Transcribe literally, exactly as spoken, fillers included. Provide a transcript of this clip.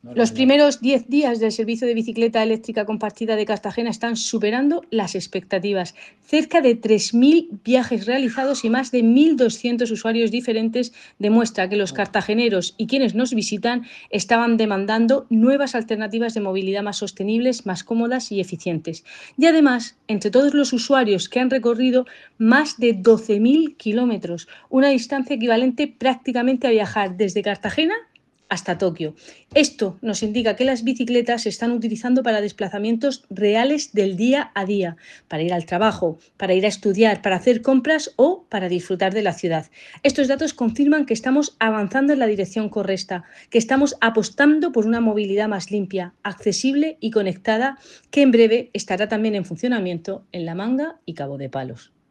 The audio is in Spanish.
Madre Los mía. primeros diez días del servicio de bicicleta eléctrica compartida de Cartagena están superando las expectativas. Cerca de tres mil viajes realizados y más de mil doscientos usuarios diferentes demuestra que los Uf, cartageneros y quienes nos visitan estaban demandando nuevas alternativas de movilidad más sostenibles, más cómodas y eficientes. Y además, entre todos los usuarios que han recorrido más de doce mil kilómetros, una distancia equivalente prácticamente a viajar desde Cartagena hasta Tokio. Esto nos indica que las bicicletas se están utilizando para desplazamientos reales del día a día, para ir al trabajo, para ir a estudiar, para hacer compras o para disfrutar de la ciudad. Estos datos confirman que estamos avanzando en la dirección correcta, que estamos apostando por una movilidad más limpia, accesible y conectada, que en breve estará también en funcionamiento en La Manga y Cabo de Palos.